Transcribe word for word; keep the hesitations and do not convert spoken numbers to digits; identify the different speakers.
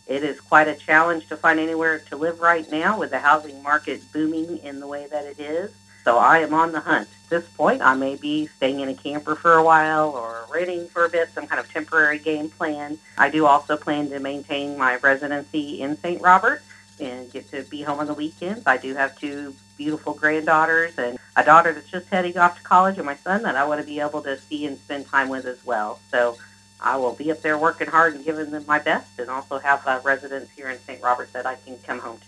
Speaker 1: It is quite a challenge to find anywhere to live right now with the housing market booming in the way that it is. So I am on the hunt. At this point, I may be staying in a camper for a while or renting for a bit, some kind of temporary game plan. I do also plan to maintain my residency in Saint Robert and get to be home on the weekends. I do have two beautiful granddaughters and a daughter that's just heading off to college and my son that I want to be able to see and spend time with as well. So I will be up there working hard and giving them my best and also have a residence here in Saint Robert that I can come home to.